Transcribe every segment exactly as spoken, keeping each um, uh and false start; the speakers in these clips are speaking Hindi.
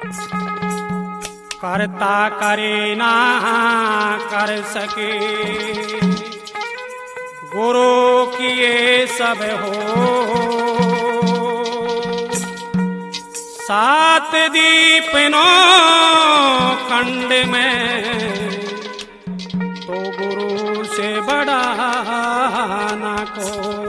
करता करे ना कर सके, गुरु किए सब हो। सात दीप नौ खंड में तो गुरु से बड़ा ना को।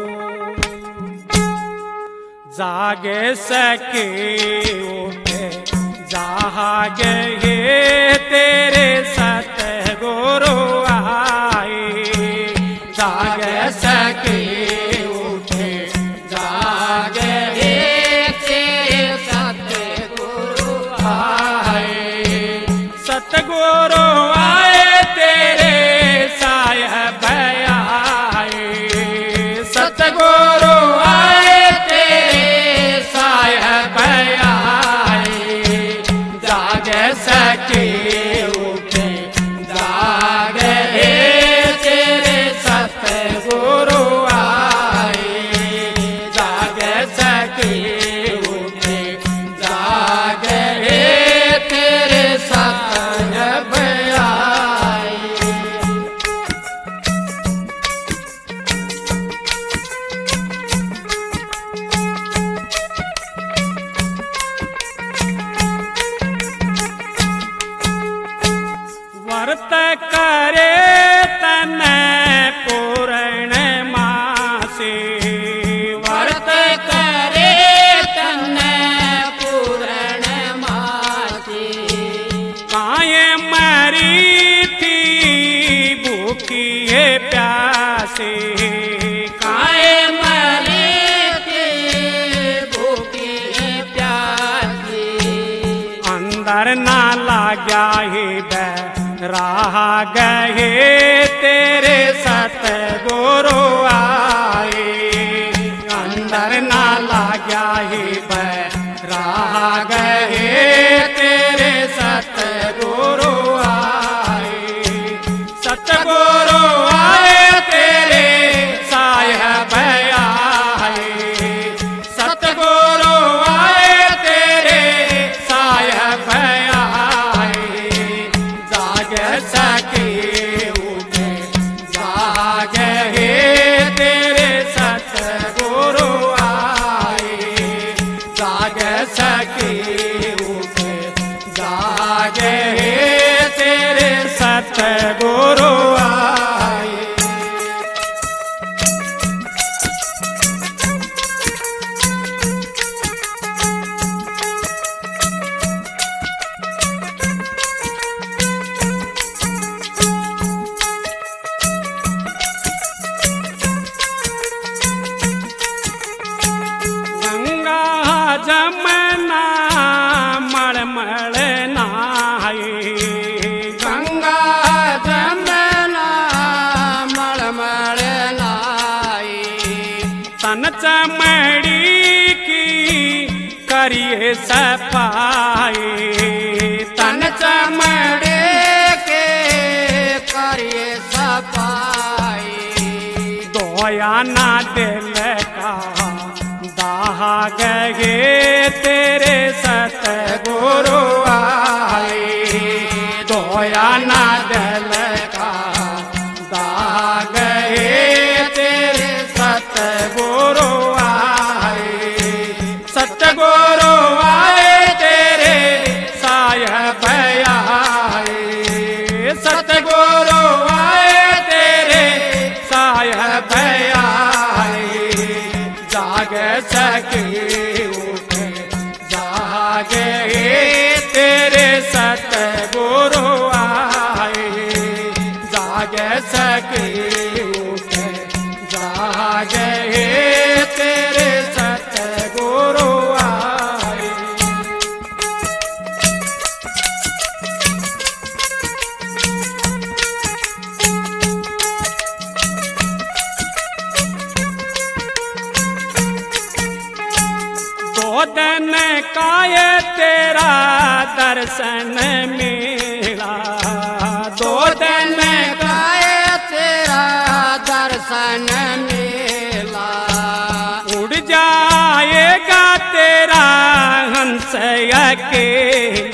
जागे सके उठे जागे ये तेरे सतगुरु आए। जागे सके उठे जागे ये तेरे सतगुरु आए। सतगुरु आए तेरे साहिब आए। सतगुरु आए तेरे साहिब आए। जागे सके उठे जागे तेरे सतगुरु आए। जागे सके उठे जागे तेरे साहिब आए। व्रत करे तन पूर्ण मासे। व्रत करे तन पूर्ण मासे। काये मरी थी भूखी है प्यासे। काये मरी थी भूखी है प्यासे। अंदर ना लाग्या ही बै रहा गए तेरे सतगुरु आए। अंदर ना लाग्या ही बै रहा गए तेरे सतगुरु आए। सतगुरु आए तेरे साहिब आए। सतगुरु आए तेरे साहिब आए। जागे सके उठे जागे तेरे सतगुरु आए। जागे सके उठे जागे तेरे सतगुरु आए। गंगा जमुना मलमल नहाए। गंगा जमुना मलमल नहाए। तन चमड़ी की करिए सफाई। तन चमड़ी के करिए सफाई। दोया ना दिल का दाहा गए तेरे सतगुरु आए। दोया ना दिल का दाहा गए तेरे सतगुरु आए। सतगुरु आए तेरे साहिब आए। सतगुरु आए तेरे साहिब आए। जागे सके उठे जागे तेरे सतगुरु आए। जागे सके उठे जागे तेरे सतगुरु आए। दो दिन काये तेरा दर्शन मिला। दो दिन काये तेरा दर्शन मिला। उड़ जाएगा तेरा हंस अकेला।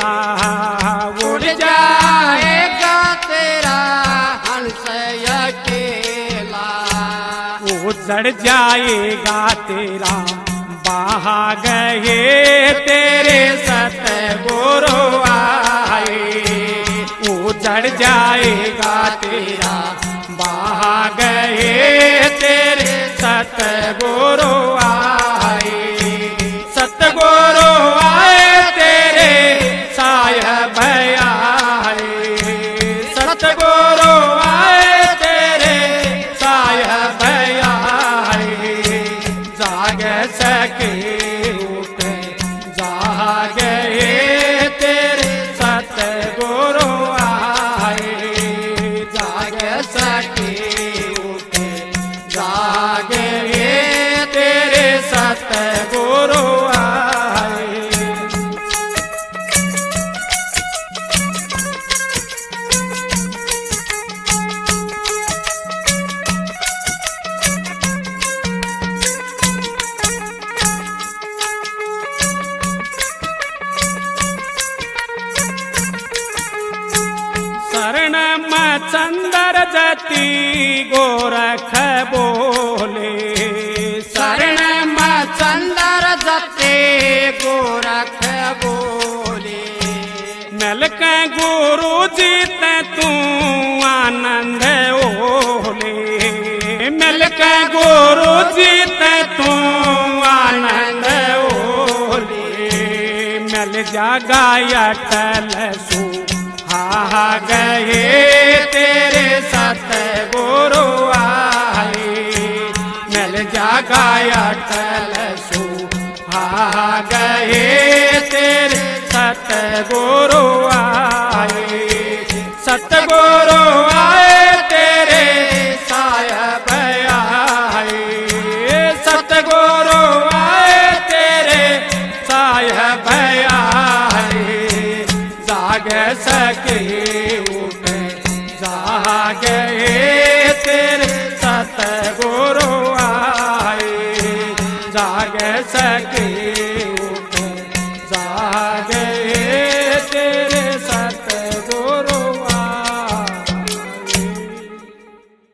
उजड़ जाएगा तेरा बहा गए तेरे सतगुरु आए। उजड़ जाएगा तेरा बहा गए तेरे सतगुरु आए। सतगुरु आए तेरे साहिब आए। सतगुरु आए तेरे साहिब आए। जाग सके उठ जागे तेरे सतगुरु आए। जाग सके उठ जागे तेरे सतगुरु आए। शरण मचंदर जति गोरख बोले। शरण मचंदर जते गोरख बोले। मिलक गुरु जी ते तू आनंद ओले। मिलक गुरु जी ते तू आनंद ओले। मिल जागा अटल सु हा गए तेरे सतगुरु आए। मिल जागा अटल सु हा गए तेरे सतगुरु आए। सतगुरु आए तेरे साहिब आए। सतगुरु आए तेरे साहिब आए। जाग सके उठ जागे तेरे सतगुरु आए। जाग सके